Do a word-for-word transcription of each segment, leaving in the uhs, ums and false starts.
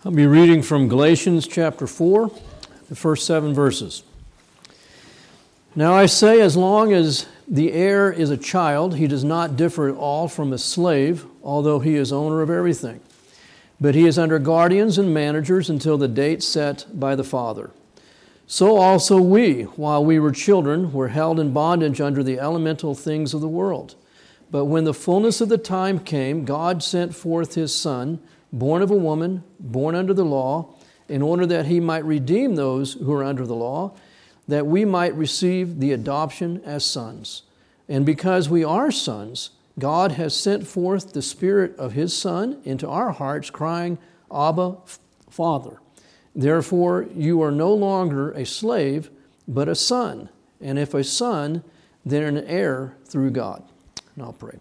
I'll be reading from Galatians chapter four, the first seven verses. Now I say, as long as the heir is a child, he does not differ at all from a slave, although he is owner of everything. But he is under guardians and managers until the date set by the father. So also we, while we were children, were held in bondage under the elemental things of the world. But when the fullness of the time came, God sent forth his Son, born of a woman, born under the law, in order that he might redeem those who are under the law, that we might receive the adoption as sons. And because we are sons, God has sent forth the Spirit of his Son into our hearts, crying, Abba, Father. Therefore, you are no longer a slave, but a son. And if a son, then an heir through God. And I'll pray.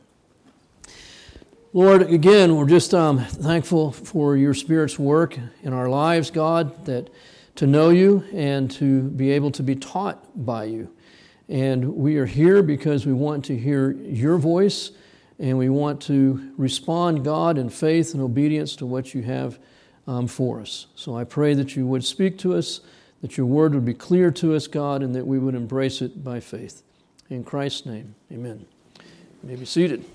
Lord, again, we're just um, thankful for your Spirit's work in our lives, God, that to know you and to be able to be taught by you. And we are here because we want to hear your voice, and we want to respond, God, in faith and obedience to what you have um, for us. So I pray that you would speak to us, that your word would be clear to us, God, and that we would embrace it by faith. In Christ's name, amen. You may be seated.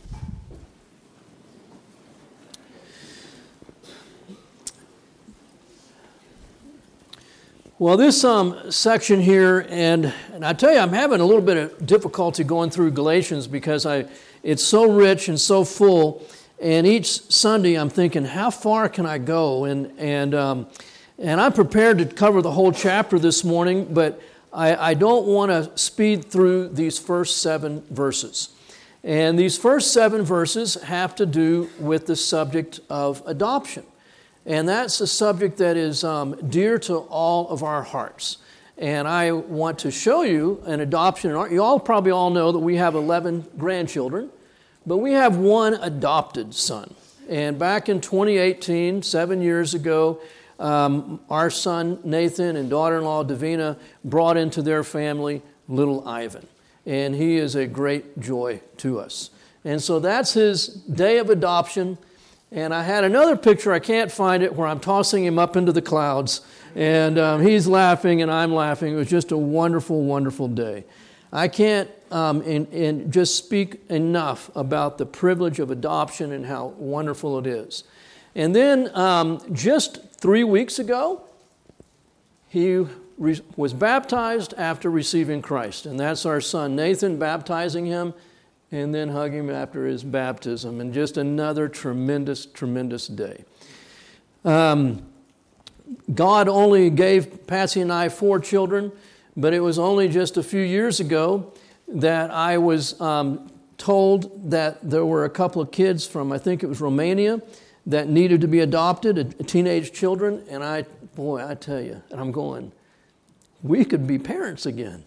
Well, this um, section here, and, and I tell you, I'm having a little bit of difficulty going through Galatians because I it's so rich and so full, and each Sunday I'm thinking, how far can I go? And and um, and I'm prepared to cover the whole chapter this morning, but I, I don't want to speed through these first seven verses. And these first seven verses have to do with the subject of adoption. And that's a subject that is um, dear to all of our hearts. And I want to show you an adoption. You all probably all know that we have eleven grandchildren, but we have one adopted son. And back in twenty eighteen, seven years ago, um, our son Nathan and daughter-in-law Davina brought into their family little Ivan. And he is a great joy to us. And so that's his day of adoption. And I had another picture, I can't find it, where I'm tossing him up into the clouds. And um, he's laughing and I'm laughing. It was just a wonderful, wonderful day. I can't um, in, in just speak enough about the privilege of adoption and how wonderful it is. And then um, just three weeks ago, he re- was baptized after receiving Christ. And that's our son Nathan, baptizing him, and then hug him after his baptism, and just another tremendous, tremendous day. Um, God only gave Patsy and I four children, but it was only just a few years ago that I was um, told that there were a couple of kids from, I think it was Romania, that needed to be adopted, teenage children, and I, boy, I tell you, and I'm going, we could be parents again.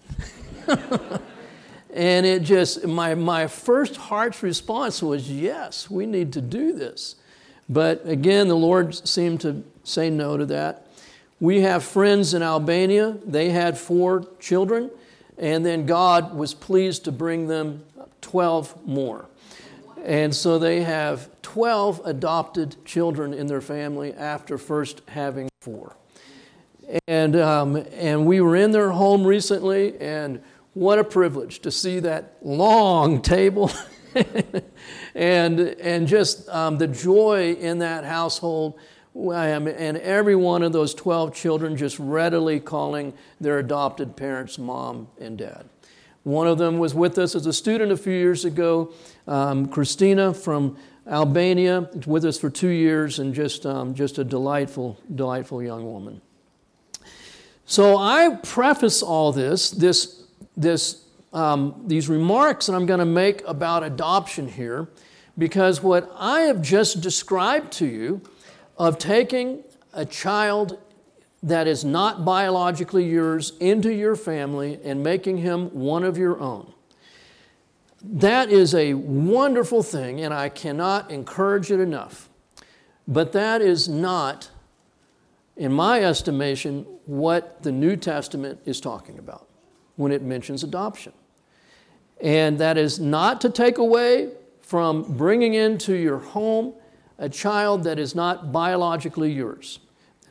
And it just, my, my first heart's response was, yes, we need to do this. But again, the Lord seemed to say no to that. We have friends in Albania. They had four children, and then God was pleased to bring them twelve more. And so they have twelve adopted children in their family after first having four. And um, and we were in their home recently, and what a privilege to see that long table and and just um, the joy in that household, and every one of those twelve children just readily calling their adopted parents mom and dad. One of them was with us as a student a few years ago, um, Christina from Albania, with us for two years, and just um, just a delightful, delightful young woman. So I preface all this, this This, um, these remarks that I'm going to make about adoption here, because what I have just described to you of taking a child that is not biologically yours into your family and making him one of your own, that is a wonderful thing, and I cannot encourage it enough. But that is not, in my estimation, what the New Testament is talking about when it mentions adoption. And that is not to take away from bringing into your home a child that is not biologically yours.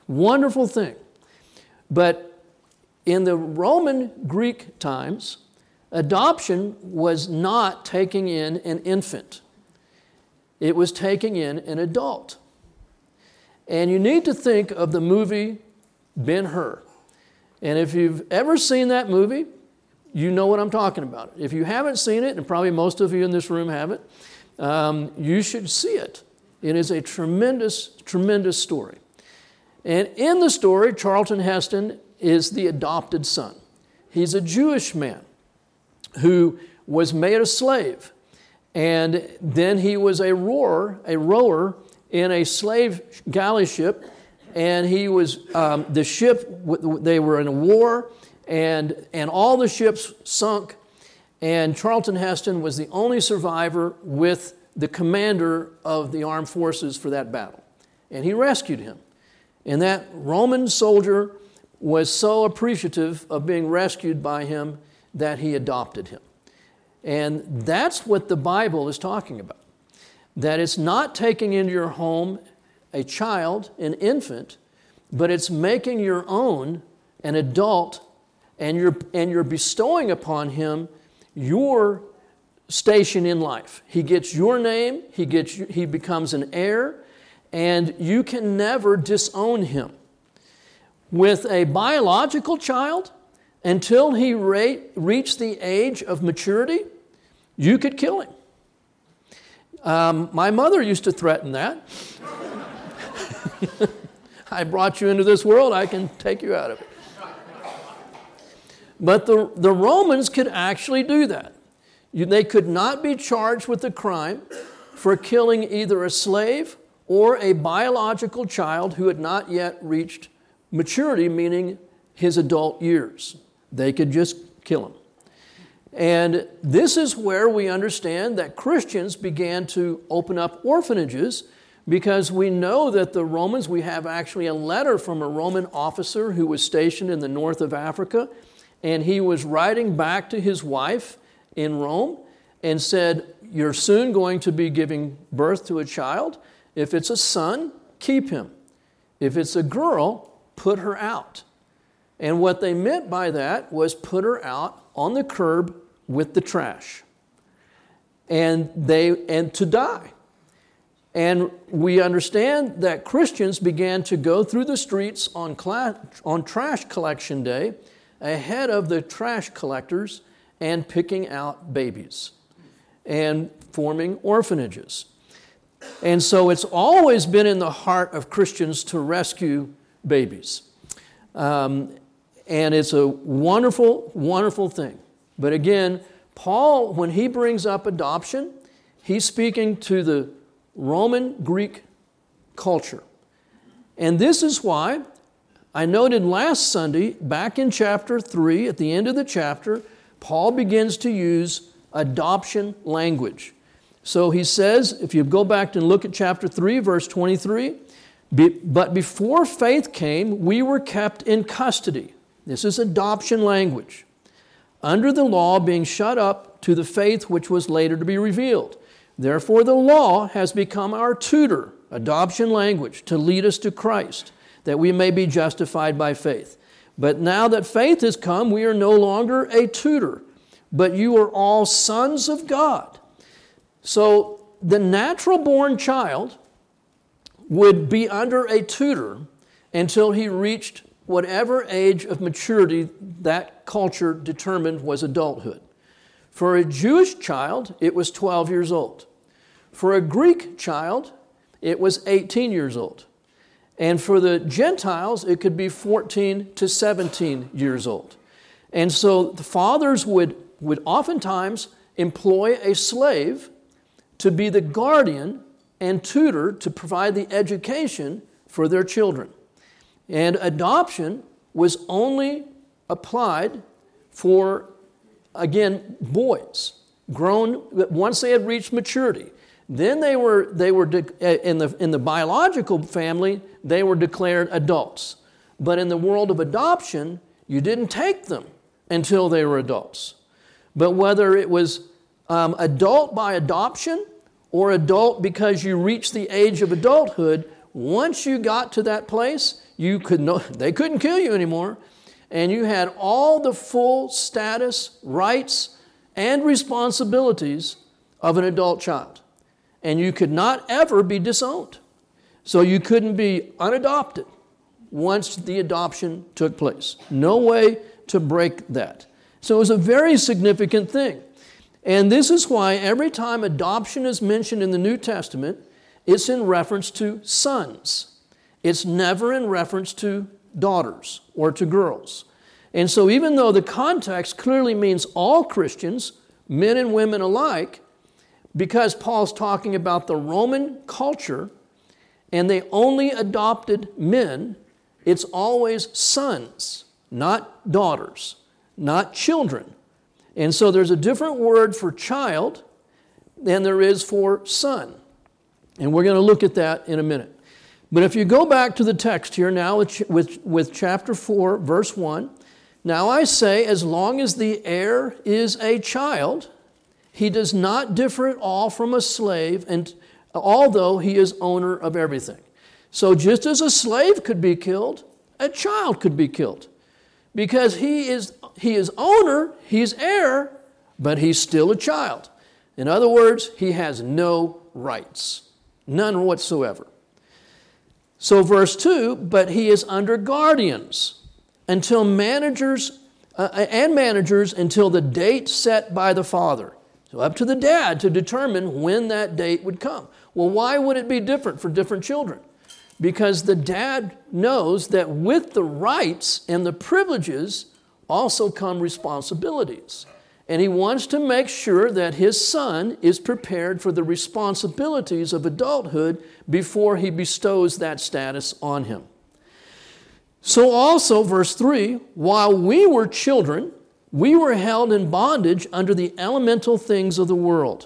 Wonderful thing. But in the Roman Greek times, adoption was not taking in an infant. It was taking in an adult. And you need to think of the movie Ben-Hur. And if you've ever seen that movie, you know what I'm talking about. If you haven't seen it, and probably most of you in this room haven't, um, you should see it. It is a tremendous, tremendous story. And in the story, Charlton Heston is the adopted son. He's a Jewish man who was made a slave. And then he was a rower, a rower in a slave galley ship. And he was, um, the ship, they were in a war, and, and all the ships sunk. And Charlton Heston was the only survivor with the commander of the armed forces for that battle. And he rescued him. And that Roman soldier was so appreciative of being rescued by him that he adopted him. And that's what the Bible is talking about. That it's not taking into your home a child, an infant, but it's making your own an adult, and you're, and you're bestowing upon him your station in life. He gets your name, he, gets, he becomes an heir, and you can never disown him. With a biological child, until he re- reached the age of maturity, you could kill him. Um, my mother used to threaten that. I brought you into this world, I can take you out of it. But the, the Romans could actually do that. You, they could not be charged with a crime for killing either a slave or a biological child who had not yet reached maturity, meaning his adult years. They could just kill him. And this is where we understand that Christians began to open up orphanages, because we know that the Romans, we have actually a letter from a Roman officer who was stationed in the north of Africa, and he was writing back to his wife in Rome and said, you're soon going to be giving birth to a child. If it's a son, keep him. If it's a girl, put her out. And what they meant by that was put her out on the curb with the trash, and they and to die. And we understand that Christians began to go through the streets on, cla- on trash collection day ahead of the trash collectors and picking out babies and forming orphanages. And so it's always been in the heart of Christians to rescue babies. Um, and it's a wonderful, wonderful thing. But again, Paul, when he brings up adoption, he's speaking to the Roman Greek culture. And this is why I noted last Sunday, back in chapter three, at the end of the chapter, Paul begins to use adoption language. So he says, if you go back and look at chapter three, verse twenty-three, but before faith came, we were kept in custody. This is adoption language. Under the law, being shut up to the faith which was later to be revealed. Therefore, the law has become our tutor, adoption language, to lead us to Christ, that we may be justified by faith. But now that faith has come, we are no longer a tutor, but you are all sons of God. So the natural-born child would be under a tutor until he reached whatever age of maturity that culture determined was adulthood. For a Jewish child, it was twelve years old. For a Greek child, it was eighteen years old. And for the Gentiles, it could be fourteen to seventeen years old. And so the fathers would, would oftentimes employ a slave to be the guardian and tutor to provide the education for their children. And adoption was only applied for, again, boys, grown once they had reached maturity. Then they were they were de- in the in the biological family, they were declared adults. But in the world of adoption, you didn't take them until they were adults. But whether it was um, adult by adoption or adult because you reached the age of adulthood, once you got to that place, you could no, they couldn't kill you anymore. And you had all the full status, rights, and responsibilities of an adult child. And you could not ever be disowned. So you couldn't be unadopted once the adoption took place. No way to break that. So it was a very significant thing. And this is why every time adoption is mentioned in the New Testament, it's in reference to sons. It's never in reference to daughters or to girls. And so even though the context clearly means all Christians, men and women alike, because Paul's talking about the Roman culture and they only adopted men, it's always sons, not daughters, not children. And so there's a different word for child than there is for son. And we're going to look at that in a minute. But if you go back to the text here now with, with, with chapter four, verse one, now I say, as long as the heir is a child, he does not differ at all from a slave, and although he is owner of everything. So just as a slave could be killed, a child could be killed. Because he is, he is owner, he's heir, but he's still a child. In other words, he has no rights, none whatsoever. So verse two, but he is under guardians until managers, uh, and managers until the date set by the father. So up to the dad to determine when that date would come. Well, why would it be different for different children? Because the dad knows that with the rights and the privileges also come responsibilities. And he wants to make sure that his son is prepared for the responsibilities of adulthood before he bestows that status on him. So also, verse three, while we were children, we were held in bondage under the elemental things of the world.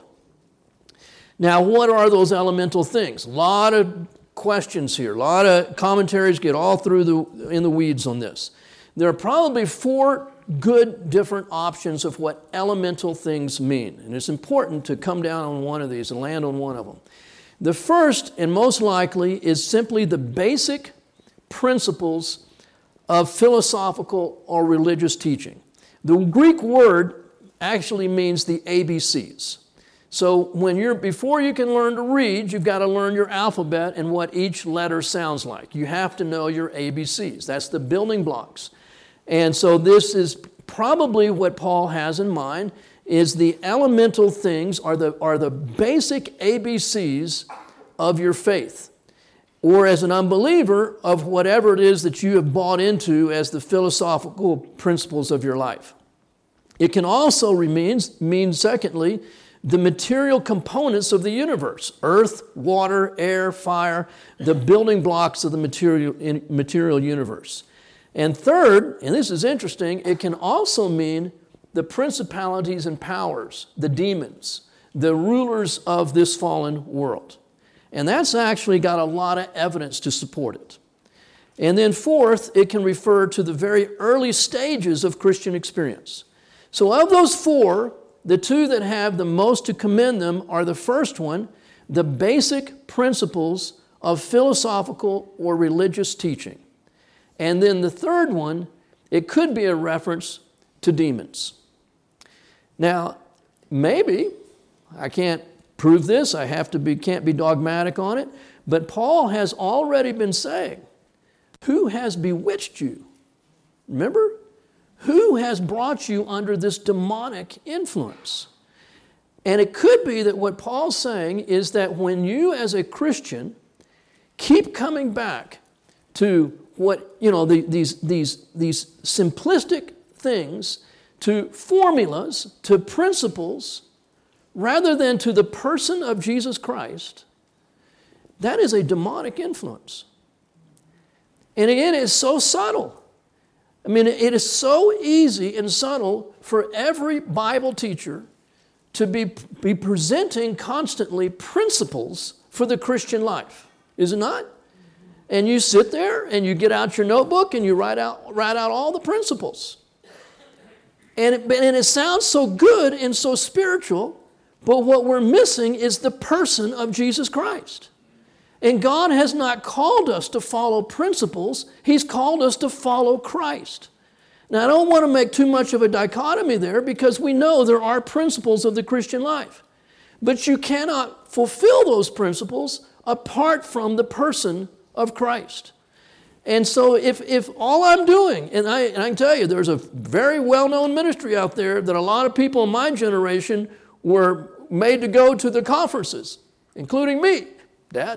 Now, what are those elemental things? A lot of questions here. A lot of commentaries get all through the in the weeds on this. There are probably four good different options of what elemental things mean. And it's important to come down on one of these and land on one of them. The first, and most likely, is simply the basic principles of philosophical or religious teaching. The Greek word actually means the A B Cs. So when you're, before you can learn to read, you've got to learn your alphabet and what each letter sounds like. You have to know your A B Cs. That's the building blocks. And so this is probably what Paul has in mind, is the elemental things are the, are the basic A B Cs of your faith. Or as an unbeliever, of whatever it is that you have bought into as the philosophical principles of your life. It can also mean, mean secondly, the material components of the universe: earth, water, air, fire, the building blocks of the material, material universe. And third, and this is interesting, it can also mean the principalities and powers, the demons, the rulers of this fallen world. And that's actually got a lot of evidence to support it. And then fourth, it can refer to the very early stages of Christian experience. So of those four, the two that have the most to commend them are the first one, the basic principles of philosophical or religious teaching. And then the third one, it could be a reference to demons. Now, maybe, I can't prove this, I have to be, can't be dogmatic on it, but Paul has already been saying, who has bewitched you? Remember? Who has brought you under this demonic influence? And it could be that what Paul's saying is that when you as a Christian keep coming back to what, you know, the, these, these, these simplistic things, to formulas, to principles, rather than to the person of Jesus Christ, that is a demonic influence. And again, it's so subtle. I mean, it is so easy and subtle for every Bible teacher to be, be presenting constantly principles for the Christian life, is it not? And you sit there and you get out your notebook and you write out, write out all the principles. And it, and it sounds so good and so spiritual, but what we're missing is the person of Jesus Christ. And God has not called us to follow principles. He's called us to follow Christ. Now, I don't want to make too much of a dichotomy there because we know there are principles of the Christian life. But you cannot fulfill those principles apart from the person of Christ. And so if, if all I'm doing, and I, and I can tell you, there's a very well-known ministry out there that a lot of people in my generation were made to go to the conferences, including me, Dad.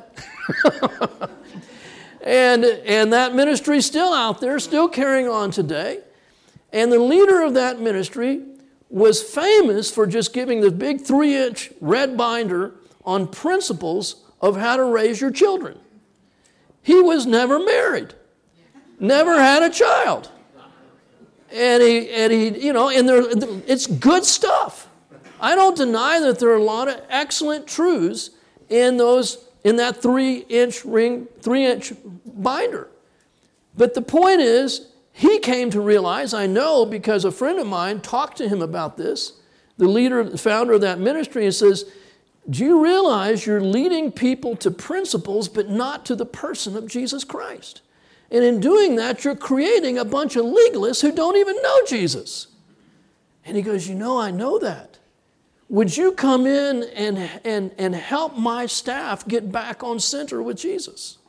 and, and that ministry is still out there, still carrying on today. And the leader of that ministry was famous for just giving the big three-inch red binder on principles of how to raise your children. He was never married, never had a child. And he, and he, you know, and there, it's good stuff. I don't deny that there are a lot of excellent truths in those, in that three-inch ring, three-inch binder. But the point is, he came to realize, I know because a friend of mine talked to him about this, the leader, the founder of that ministry, and says, do you realize you're leading people to principles but not to the person of Jesus Christ? And in doing that, you're creating a bunch of legalists who don't even know Jesus. And he goes, you know, I know that. Would you come in and, and, and help my staff get back on center with Jesus?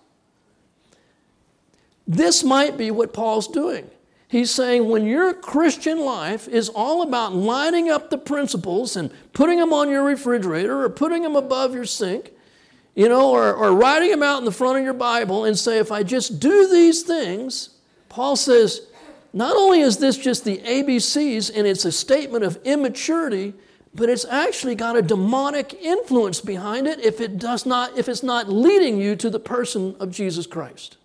This might be what Paul's doing. He's saying when your Christian life is all about lining up the principles and putting them on your refrigerator or putting them above your sink, you know, or, or writing them out in the front of your Bible and say, if I just do these things, Paul says, not only is this just the A B Cs and it's a statement of immaturity, but it's actually got a demonic influence behind it if it does not, if it's not leading you to the person of Jesus Christ.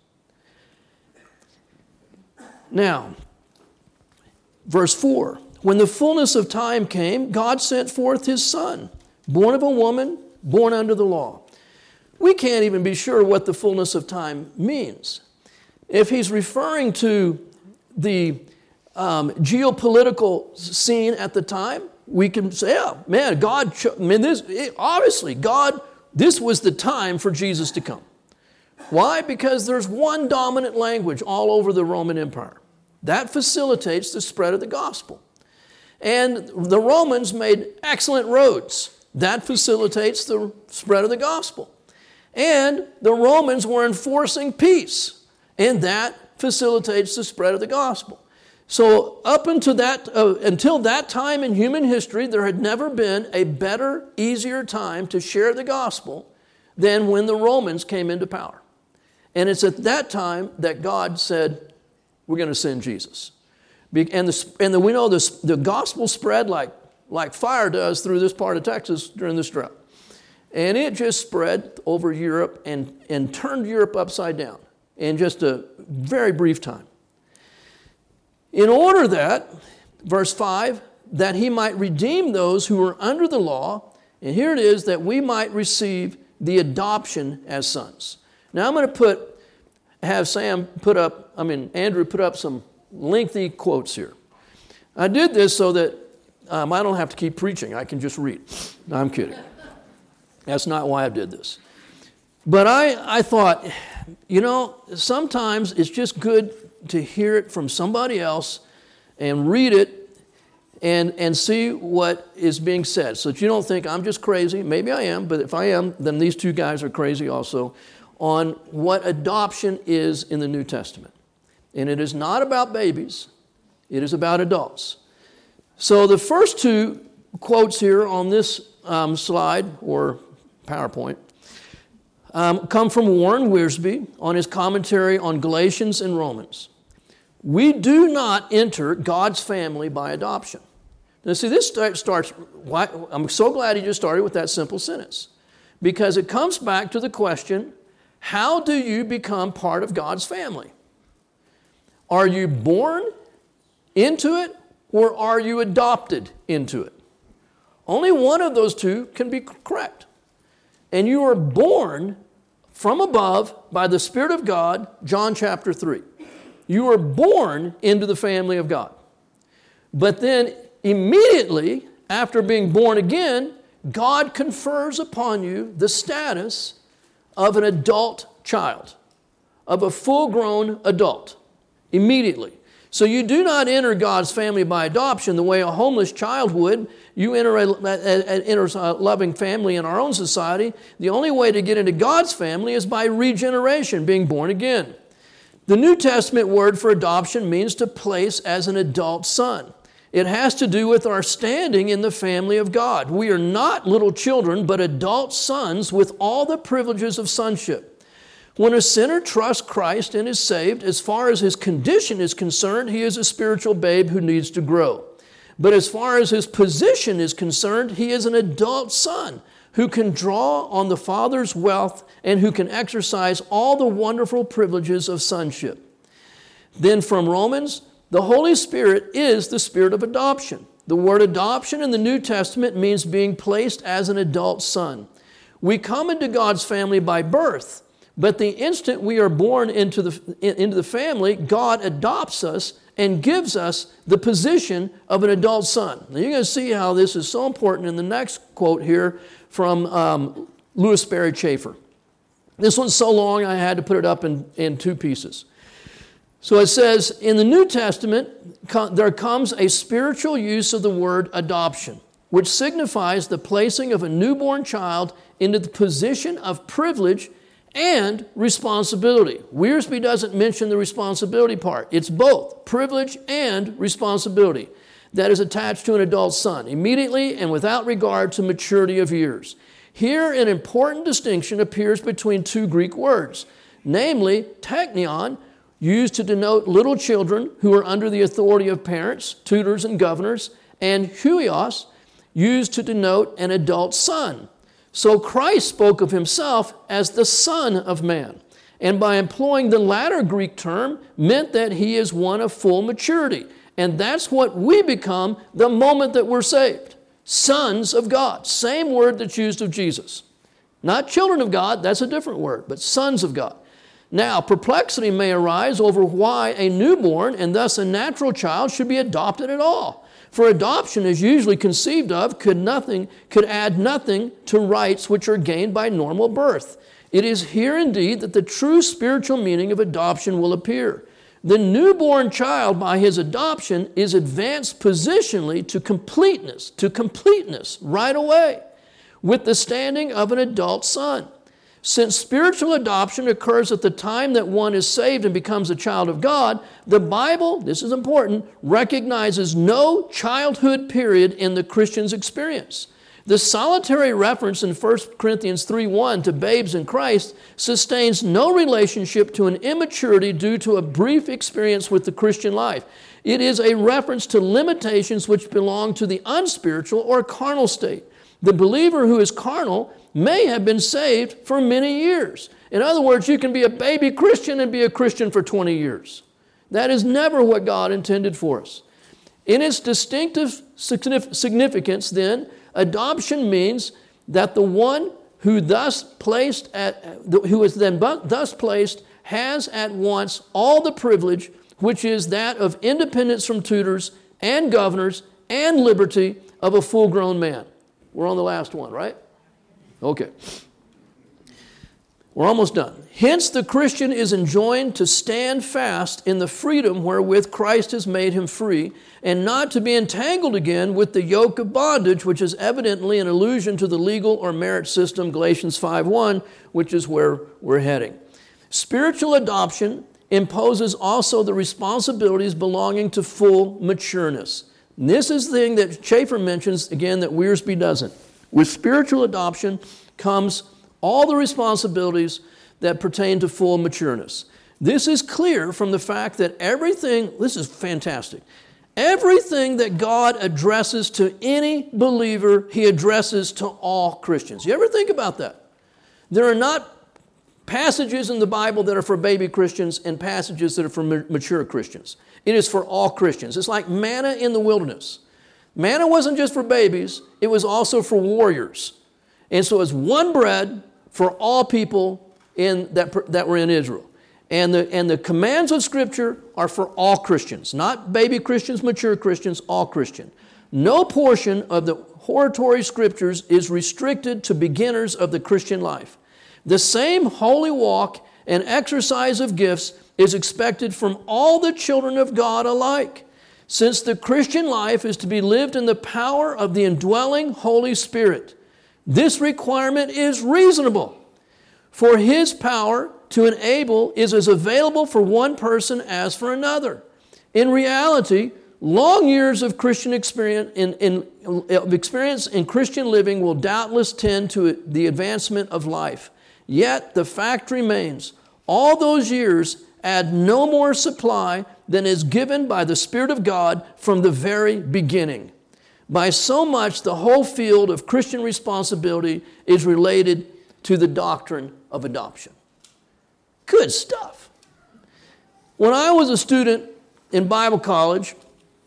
Now, verse four, when the fullness of time came, God sent forth his Son, born of a woman, born under the law. We can't even be sure what the fullness of time means. If he's referring to the um, geopolitical scene at the time, we can say, yeah, man, God, I mean, this, it, obviously, God, this was the time for Jesus to come. Why? Because there's one dominant language all over the Roman Empire. That facilitates the spread of the gospel. And the Romans made excellent roads. That facilitates the spread of the gospel. And the Romans were enforcing peace. And that facilitates the spread of the gospel. So up until that, uh, until that time in human history, there had never been a better, easier time to share the gospel than when the Romans came into power. And it's at that time that God said, we're going to send Jesus. And, the, and the, we know this, the gospel spread like, like fire does through this part of Texas during this drought. And it just spread over Europe and, and turned Europe upside down in just a very brief time. In order that, verse five, that he might redeem those who were under the law, and here it is, that we might receive the adoption as sons. Now I'm going to put, have Sam put up, I mean, Andrew put up some lengthy quotes here. I did this so that um, I don't have to keep preaching. I can just read. No, I'm kidding. That's not why I did this. But I, I thought, you know, sometimes it's just good to hear it from somebody else and read it and, and see what is being said. So that you don't think I'm just crazy. Maybe I am, but if I am, then these two guys are crazy also, on what adoption is in the New Testament. And it is not about babies. It is about adults. So the first two quotes here on this um, slide or PowerPoint um, come from Warren Wiersbe on his commentary on Galatians and Romans. We do not enter God's family by adoption. Now see, this starts, why, I'm so glad he just started with that simple sentence. Because it comes back to the question, how do you become part of God's family? Are you born into it or are you adopted into it? Only one of those two can be correct. And you are born from above by the Spirit of God, John chapter three. You are born into the family of God. But then immediately after being born again, God confers upon you the status of an adult child, of a full-grown adult, immediately. So you do not enter God's family by adoption the way a homeless child would. You enter a, a, enter a loving family in our own society. The only way to get into God's family is by regeneration, being born again. The New Testament word for adoption means to place as an adult son. It has to do with our standing in the family of God. We are not little children, but adult sons with all the privileges of sonship. When a sinner trusts Christ and is saved, as far as his condition is concerned, he is a spiritual babe who needs to grow. But as far as his position is concerned, he is an adult son who can draw on the Father's wealth and who can exercise all the wonderful privileges of sonship. Then from Romans, the Holy Spirit is the spirit of adoption. The word adoption in the New Testament means being placed as an adult son. We come into God's family by birth. But the instant we are born into the, into the family, God adopts us and gives us the position of an adult son. Now you're going to see how this is so important in the next quote here from um, Louis Sperry Chafer. This one's so long I had to put it up in, in two pieces. So it says, in the New Testament, there comes a spiritual use of the word adoption, which signifies the placing of a newborn child into the position of privilege and responsibility. Wiersbe doesn't mention the responsibility part. It's both privilege and responsibility that is attached to an adult son, immediately and without regard to maturity of years. Here, an important distinction appears between two Greek words, namely teknion, used to denote little children who are under the authority of parents, tutors, and governors, and huios, used to denote an adult son. So Christ spoke of himself as the Son of Man, and by employing the latter Greek term meant that he is one of full maturity. And that's what we become the moment that we're saved. Sons of God, same word that's used of Jesus. Not children of God, that's a different word, but sons of God. Now, perplexity may arise over why a newborn and thus a natural child should be adopted at all. For adoption is usually conceived of could nothing could add nothing to rights which are gained by normal birth. It is here indeed that the true spiritual meaning of adoption will appear. The newborn child by his adoption is advanced positionally to completeness, to completeness right away with the standing of an adult son. Since spiritual adoption occurs at the time that one is saved and becomes a child of God, the Bible, this is important, recognizes no childhood period in the Christian's experience. The solitary reference in First Corinthians three one to babes in Christ sustains no relationship to an immaturity due to a brief experience with the Christian life. It is a reference to limitations which belong to the unspiritual or carnal state. The believer who is carnal may have been saved for many years. In other words, you can be a baby Christian and be a Christian for twenty years. That is never what God intended for us. In its distinctive significance, then, adoption means that the one who thus placed at, who is then thus placed has at once all the privilege, which is that of independence from tutors and governors and liberty of a full-grown man. We're on the last one, right? Okay. We're almost done. Hence, the Christian is enjoined to stand fast in the freedom wherewith Christ has made him free, and not to be entangled again with the yoke of bondage, which is evidently an allusion to the legal or merit system, Galatians five one, which is where we're heading. Spiritual adoption imposes also the responsibilities belonging to full matureness. And this is the thing that Chafer mentions, again, that Wiersbe doesn't. With spiritual adoption comes all the responsibilities that pertain to full matureness. This is clear from the fact that everything, this is fantastic, everything that God addresses to any believer, he addresses to all Christians. You ever think about that? There are not passages in the Bible that are for baby Christians and passages that are for mature Christians. It is for all Christians. It's like manna in the wilderness. Manna wasn't just for babies, it was also for warriors. And so it's one bread for all people in that, that were in Israel. And the, and the commands of Scripture are for all Christians, not baby Christians, mature Christians, all Christian. No portion of the hortatory Scriptures is restricted to beginners of the Christian life. The same holy walk and exercise of gifts is expected from all the children of God alike, since the Christian life is to be lived in the power of the indwelling Holy Spirit. This requirement is reasonable, for His power to enable is as available for one person as for another. In reality, long years of Christian experience in, in, experience in Christian living will doubtless tend to the advancement of life. Yet the fact remains, all those years add no more supply than is given by the Spirit of God from the very beginning. By so much, the whole field of Christian responsibility is related to the doctrine of adoption. Good stuff. When I was a student in Bible college,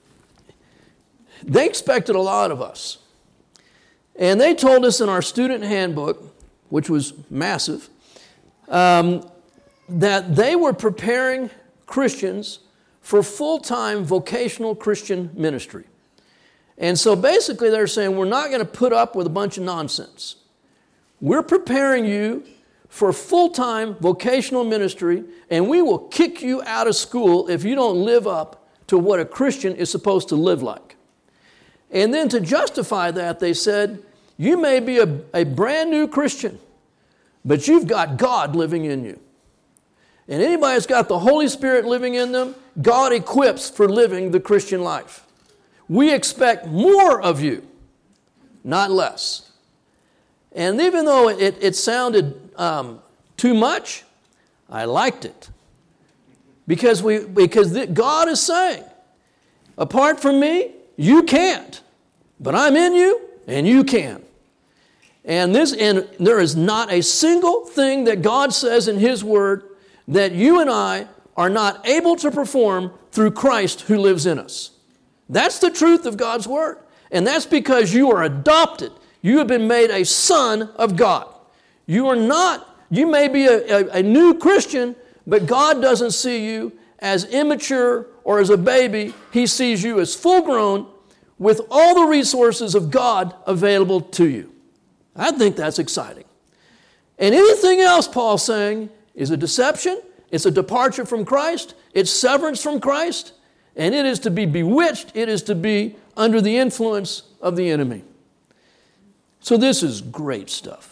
they expected a lot of us. And they told us in our student handbook, which was massive, um, that they were preparing Christians for full-time vocational Christian ministry. And so basically they're saying, we're not going to put up with a bunch of nonsense. We're preparing you for full-time vocational ministry, and we will kick you out of school if you don't live up to what a Christian is supposed to live like. And then to justify that, they said, you may be a, a brand new Christian, but you've got God living in you. And anybody that's got the Holy Spirit living in them, God equips for living the Christian life. We expect more of you, not less. And even though it, it sounded um, too much, I liked it. Because, we, because the, God is saying, apart from me, you can't. But I'm in you, and you can. And, this, and there is not a single thing that God says in His Word that you and I are not able to perform through Christ who lives in us. That's the truth of God's Word. And that's because you are adopted. You have been made a son of God. You are not, you may be a, a, a new Christian, but God doesn't see you as immature or as a baby. He sees you as full grown with all the resources of God available to you. I think that's exciting. And anything else Paul's saying is a deception, it's a departure from Christ, it's severance from Christ, and it is to be bewitched, it is to be under the influence of the enemy. So this is great stuff.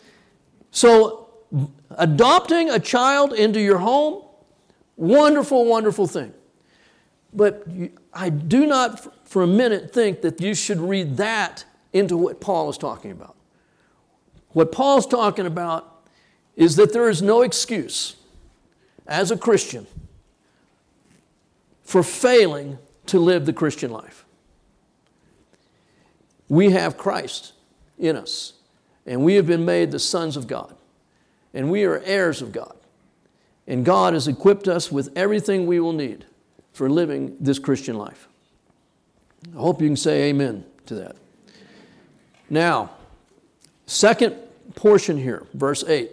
So adopting a child into your home, wonderful, wonderful thing. But you, I do not for a minute think that you should read that into what Paul is talking about. What Paul's talking about is that there is no excuse as a Christian for failing to live the Christian life. We have Christ in us, and we have been made the sons of God, and we are heirs of God. And God has equipped us with everything we will need for living this Christian life. I hope you can say amen to that. Now, second portion here, verse eight.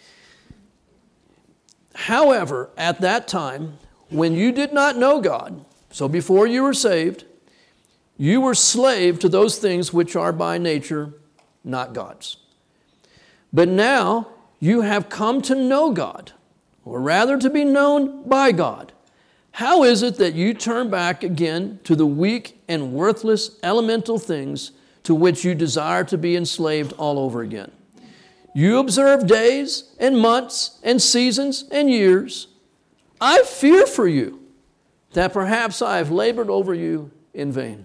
However, at that time, when you did not know God, so before you were saved, you were slave to those things which are by nature not God's. But now you have come to know God, or rather to be known by God. How is it that you turn back again to the weak and worthless elemental things to which you desire to be enslaved all over again? You observe days and months and seasons and years. I fear for you that perhaps I have labored over you in vain.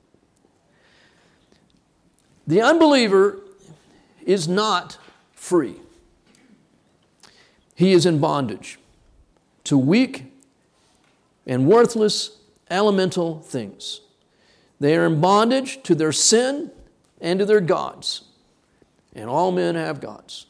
The unbeliever is not free. He is in bondage to weak and worthless elemental things. They are in bondage to their sin and to their gods. And all men have gods.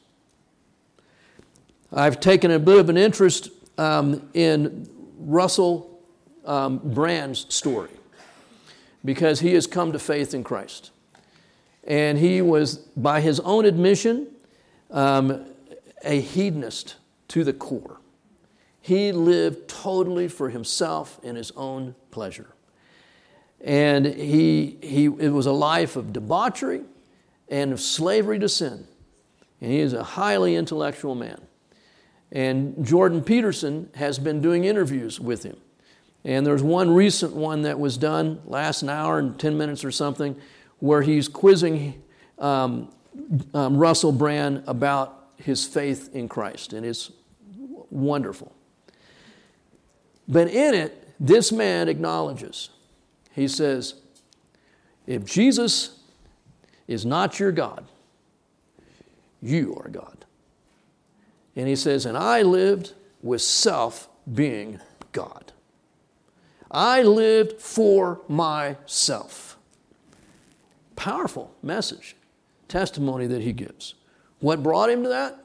I've taken a bit of an interest um, in Russell um, Brand's story because he has come to faith in Christ. And he was, by his own admission, um, a hedonist to the core. He lived totally for himself and his own pleasure. And he, he, it was a life of debauchery and of slavery to sin. And he is a highly intellectual man. And Jordan Peterson has been doing interviews with him. And there's one recent one that was done last an hour and ten minutes or something, where he's quizzing um, um, Russell Brand about his faith in Christ. And it's wonderful. But in it, this man acknowledges, he says, if Jesus is not your God, you are God. And he says, and I lived with self being God. I lived for myself. Powerful message, testimony that he gives. What brought him to that?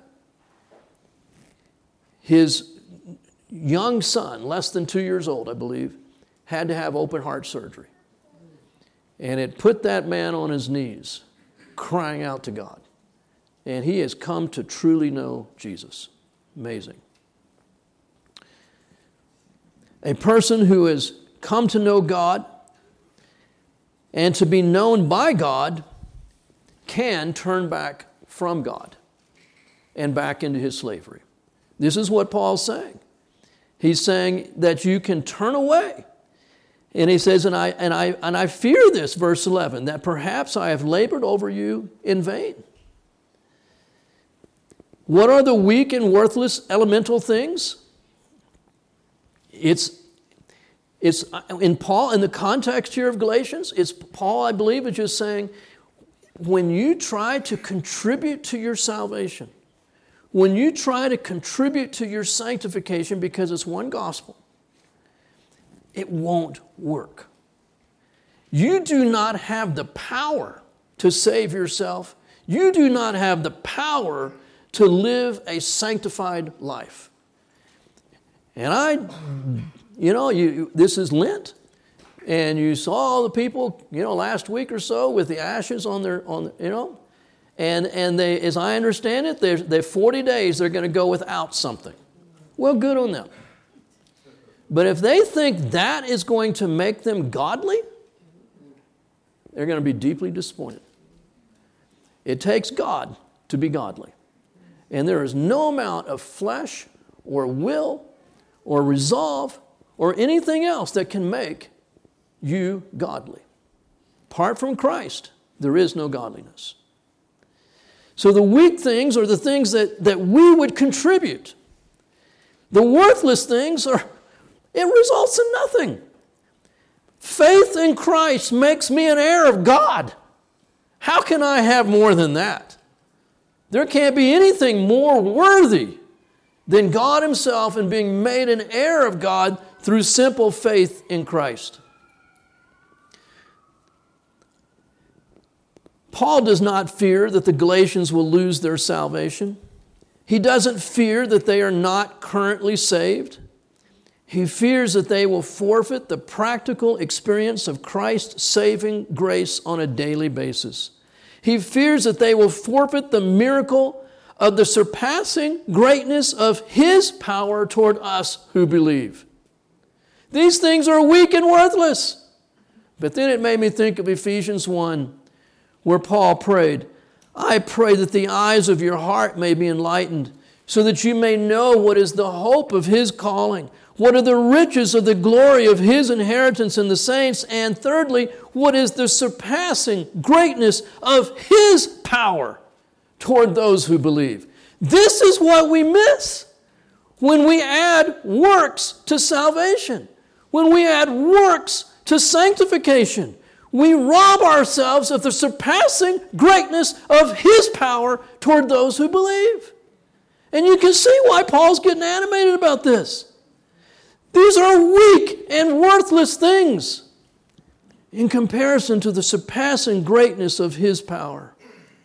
His young son, less than two years old, I believe, had to have open heart surgery. And it put that man on his knees, crying out to God. And he has come to truly know Jesus. Amazing. A person who has come to know God and to be known by God can turn back from God and back into his slavery. This is what Paul's saying. He's saying that you can turn away. And he says, and I, and I, and I fear this, verse eleven, that perhaps I have labored over you in vain. What are the weak and worthless elemental things? It's, it's in Paul, in the context here of Galatians, it's Paul, I believe, is just saying, when you try to contribute to your salvation, when you try to contribute to your sanctification because it's one gospel, it won't work. You do not have the power to save yourself. You do not have the power to live a sanctified life. And I, you know, you, this is Lent, and you saw the people, you know, last week or so with the ashes on their, on you know, and and they, as I understand it, they're, they're forty days they're going to go without something. Well, good on them. But if they think that is going to make them godly, they're going to be deeply disappointed. It takes God to be godly. And there is no amount of flesh or will or resolve or anything else that can make you godly. Apart from Christ, there is no godliness. So the weak things are the things that, that we would contribute. The worthless things are, it results in nothing. Faith in Christ makes me an heir of God. How can I have more than that? There can't be anything more worthy than God Himself and being made an heir of God through simple faith in Christ. Paul does not fear that the Galatians will lose their salvation. He doesn't fear that they are not currently saved. He fears that they will forfeit the practical experience of Christ's saving grace on a daily basis. He fears that they will forfeit the miracle of the surpassing greatness of His power toward us who believe. These things are weak and worthless. But then it made me think of Ephesians one, where Paul prayed, I pray that the eyes of your heart may be enlightened, so that you may know what is the hope of His calling, what are the riches of the glory of His inheritance in the saints, and thirdly, what is the surpassing greatness of His power toward those who believe. This is what we miss when we add works to salvation, when we add works to sanctification. We rob ourselves of the surpassing greatness of His power toward those who believe. And you can see why Paul's getting animated about this. These are weak and worthless things in comparison to the surpassing greatness of His power.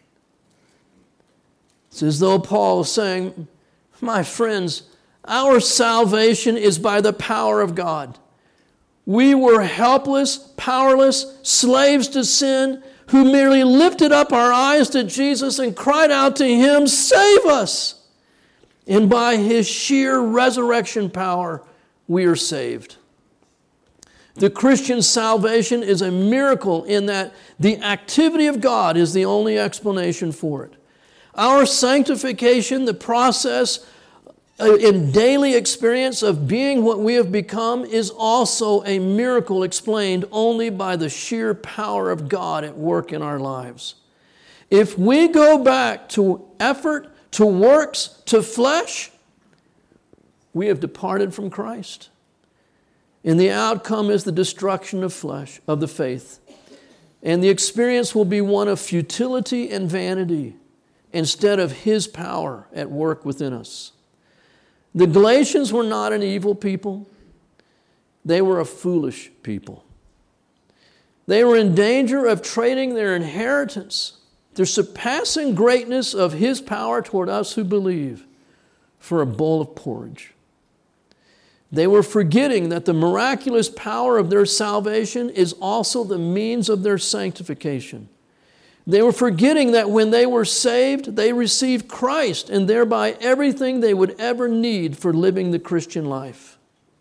It's as though Paul is saying, my friends, our salvation is by the power of God. We were helpless, powerless, slaves to sin, who merely lifted up our eyes to Jesus and cried out to Him, save us! And by His sheer resurrection power, we are saved. The Christian salvation is a miracle in that the activity of God is the only explanation for it. Our sanctification, the process in daily experience of being what we have become, is also a miracle explained only by the sheer power of God at work in our lives. If we go back to effort, to works, to flesh, we have departed from Christ. And the outcome is the destruction of flesh, of the faith. And the experience will be one of futility and vanity instead of His power at work within us. The Galatians were not an evil people. They were a foolish people. They were in danger of trading their inheritance, the surpassing greatness of His power toward us who believe, for a bowl of porridge. They were forgetting that the miraculous power of their salvation is also the means of their sanctification. They were forgetting that when they were saved, they received Christ and thereby everything they would ever need for living the Christian life.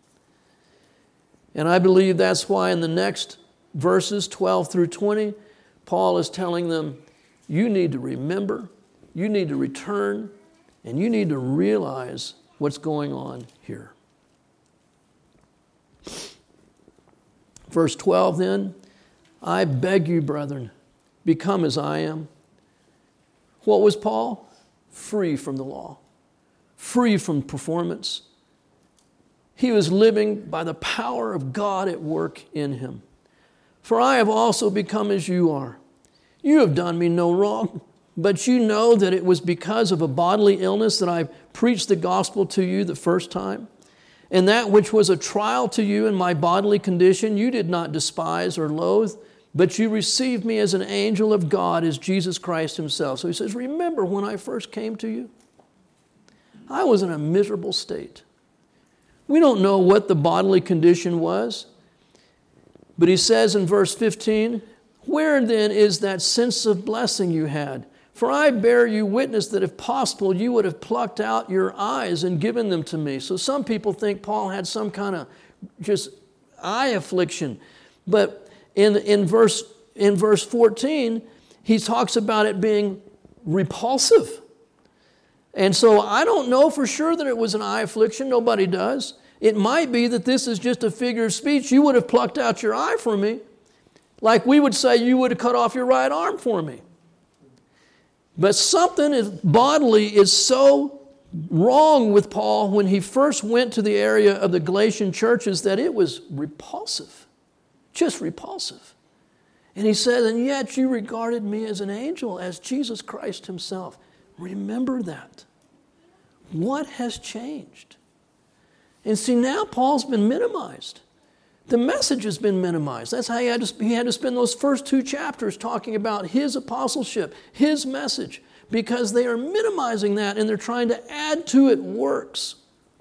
And I believe that's why in the next verses, twelve through twenty, Paul is telling them, you need to remember, you need to return, and you need to realize what's going on here. Verse twelve then, I beg you, brethren, become as I am. What was Paul? Free from the law, free from performance. He was living by the power of God at work in him. For I have also become as you are. You have done me no wrong, but you know that it was because of a bodily illness that I preached the gospel to you the first time. And that which was a trial to you in my bodily condition, you did not despise or loathe, but you received me as an angel of God, as Jesus Christ Himself. So he says, remember when I first came to you? I was in a miserable state. We don't know what the bodily condition was, but he says in verse fifteen, where then is that sense of blessing you had? For I bear you witness that if possible, you would have plucked out your eyes and given them to me. So some people think Paul had some kind of just eye affliction. But in, in, verse, in verse fourteen, he talks about it being repulsive. And so I don't know for sure that it was an eye affliction. Nobody does. It might be that this is just a figure of speech. You would have plucked out your eye for me. Like we would say, you would have cut off your right arm for me. But something is, bodily is so wrong with Paul when he first went to the area of the Galatian churches that it was repulsive, just repulsive. And he says, and yet you regarded me as an angel, as Jesus Christ Himself. Remember that. What has changed? And see, now Paul's been minimized. The message has been minimized. That's how he had, to, he had to spend those first two chapters talking about his apostleship, his message, because they are minimizing that and they're trying to add to it works.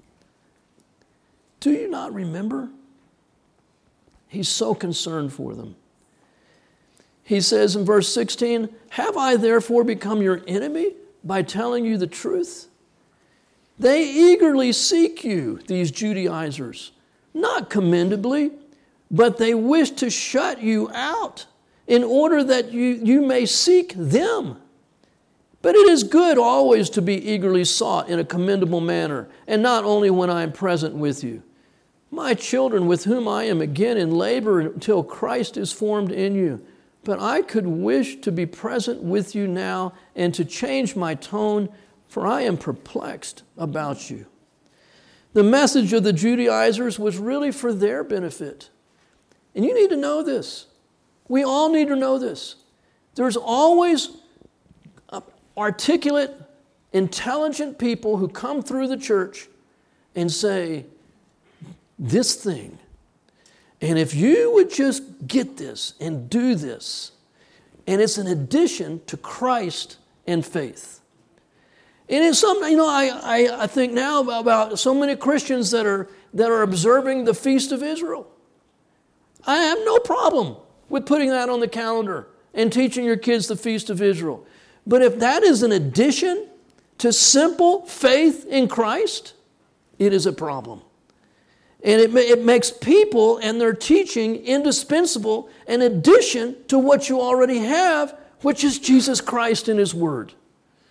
Do you not remember? He's so concerned for them. He says in verse sixteen, have I therefore become your enemy by telling you the truth? They eagerly seek you, these Judaizers. Not commendably, but they wish to shut you out in order that you, you may seek them. But it is good always to be eagerly sought in a commendable manner, and not only when I am present with you. My children, with whom I am again in labor until Christ is formed in you. But I could wish to be present with you now and to change my tone, for I am perplexed about you. The message of the Judaizers was really for their benefit. And you need to know this. We all need to know this. There's always articulate, intelligent people who come through the church and say, this thing, and if you would just get this and do this, and it's an addition to Christ and faith. And it's something, you know, I, I, I think now about, about so many Christians that are, that are observing the Feast of Israel. I have no problem with putting that on the calendar and teaching your kids the Feast of Israel. But if that is an addition to simple faith in Christ, it is a problem. And it, it makes people and their teaching indispensable, in addition to what you already have, which is Jesus Christ and His Word.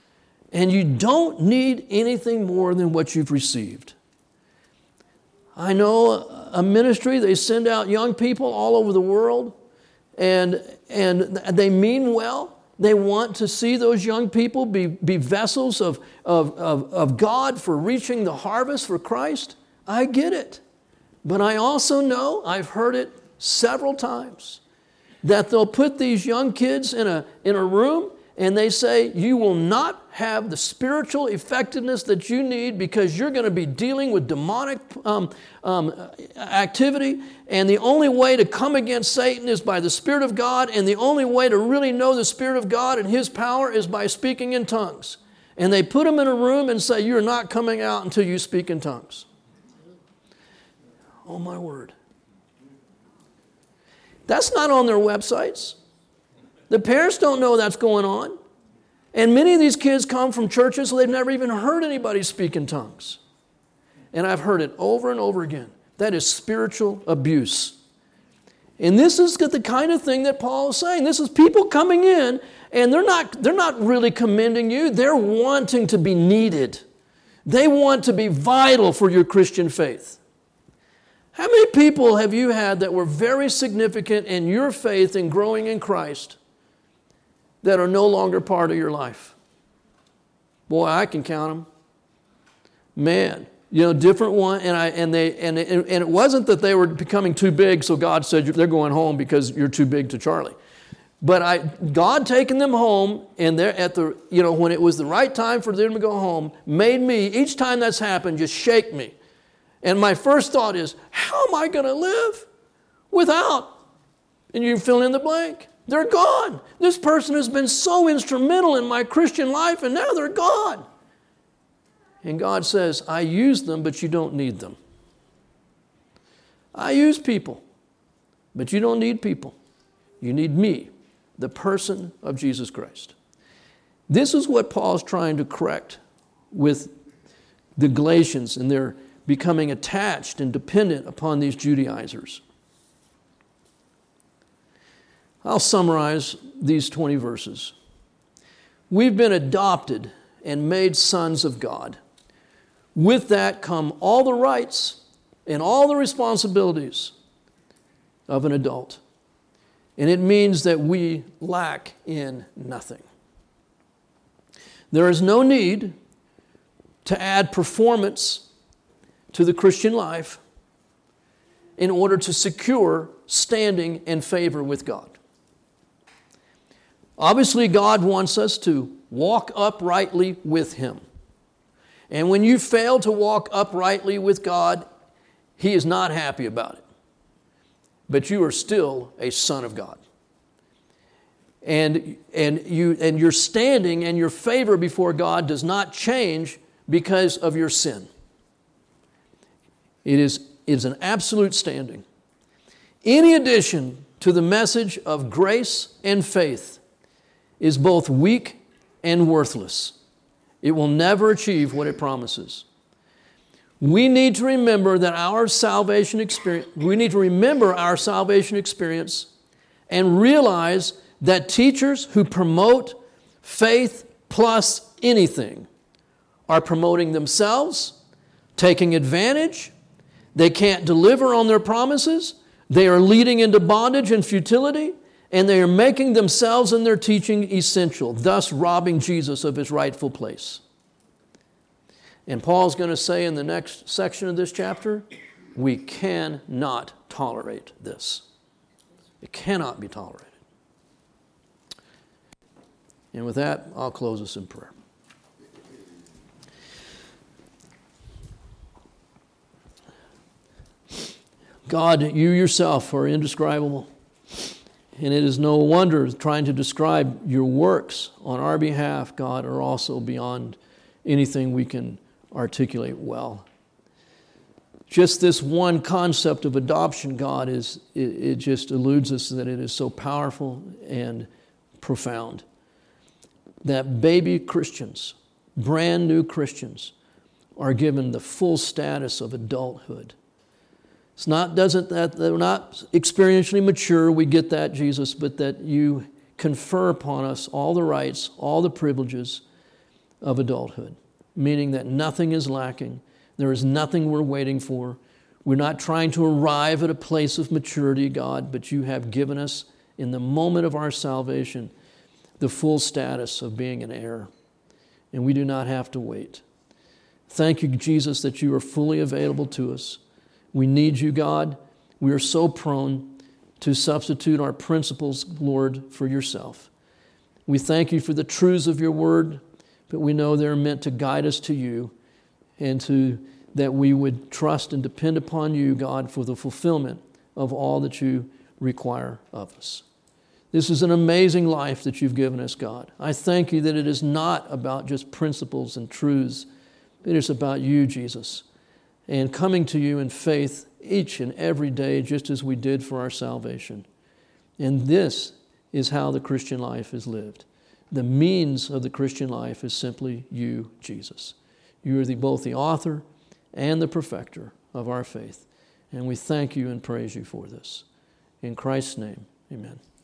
And you don't need anything more than what you've received. I know a ministry, they send out young people all over the world, and, and they mean well. They want to see those young people be, be vessels of, of, of, of God for reaching the harvest for Christ. I get it. But I also know, I've heard it several times, that they'll put these young kids in a, in a room and they say, you will not have the spiritual effectiveness that you need because you're going to be dealing with demonic um, um, activity. And the only way to come against Satan is by the Spirit of God. And the only way to really know the Spirit of God and His power is by speaking in tongues. And they put them in a room and say, you're not coming out until you speak in tongues. Oh, my word. That's not on their websites. The parents don't know that's going on. And many of these kids come from churches where they've never even heard anybody speak in tongues. And I've heard it over and over again. That is spiritual abuse. And this is the kind of thing that Paul is saying. This is people coming in, and they're not, they're not really commending you. They're wanting to be needed. They want to be vital for your Christian faith. How many people have you had that were very significant in your faith and growing in Christ that are no longer part of your life? Boy, I can count them. Man, you know, different one, and I and they and it, and it wasn't that they were becoming too big, so God said they're going home because you're too big to Charlie. But I, God taking them home, and they're at the, you know, when it was the right time for them to go home, made me, each time that's happened, just shake me. And my first thought is, how am I going to live without? And you fill in the blank. They're gone. This person has been so instrumental in my Christian life, and now they're gone. And God says, I use them, but you don't need them. I use people, but you don't need people. You need me, the person of Jesus Christ. This is what Paul's trying to correct with the Galatians and their becoming attached and dependent upon these Judaizers. I'll summarize these twenty verses. We've been adopted and made sons of God. With that come all the rights and all the responsibilities of an adult. And it means that we lack in nothing. There is no need to add performance to the Christian life in order to secure standing and favor with God. Obviously, God wants us to walk uprightly with Him. And when you fail to walk uprightly with God, He is not happy about it. But you are still a son of God. And, and, you, and your standing and your favor before God does not change because of your sin. It is, it is an absolute standing. Any addition to the message of grace and faith is both weak and worthless. It will never achieve what it promises. We need to remember that our salvation experience, we need to remember our salvation experience and realize that teachers who promote faith plus anything are promoting themselves, taking advantage. They can't deliver on their promises. They are leading into bondage and futility, and they are making themselves and their teaching essential, thus robbing Jesus of His rightful place. And Paul's going to say in the next section of this chapter, we cannot tolerate this. It cannot be tolerated. And with that, I'll close us in prayer. God, you yourself are indescribable. And it is no wonder trying to describe your works on our behalf, God, are also beyond anything we can articulate well. Just this one concept of adoption, God, is it, it just eludes us that it is so powerful and profound. That baby Christians, brand new Christians, are given the full status of adulthood. It's not, doesn't that, they're not experientially mature, we get that, Jesus, but that you confer upon us all the rights, all the privileges of adulthood, meaning that nothing is lacking. There is nothing we're waiting for. We're not trying to arrive at a place of maturity, God, but you have given us in the moment of our salvation the full status of being an heir, and we do not have to wait. Thank you, Jesus, that you are fully available to us. We need you, God. We are so prone to substitute our principles, Lord, for yourself. We thank you for the truths of your word, but we know they're meant to guide us to you and to that we would trust and depend upon you, God, for the fulfillment of all that you require of us. This is an amazing life that you've given us, God. I thank you that it is not about just principles and truths. It is about you, Jesus, and coming to you in faith each and every day, just as we did for our salvation. And this is how the Christian life is lived. The means of the Christian life is simply you, Jesus. You are the, both the author and the perfecter of our faith. And we thank you and praise you for this. In Christ's name, amen.